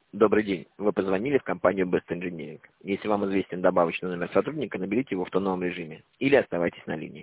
Добрый день. Вы позвонили в компанию Best Engineering. Если вам известен добавочный номер сотрудника, наберите его в тоновом режиме или оставайтесь на линии.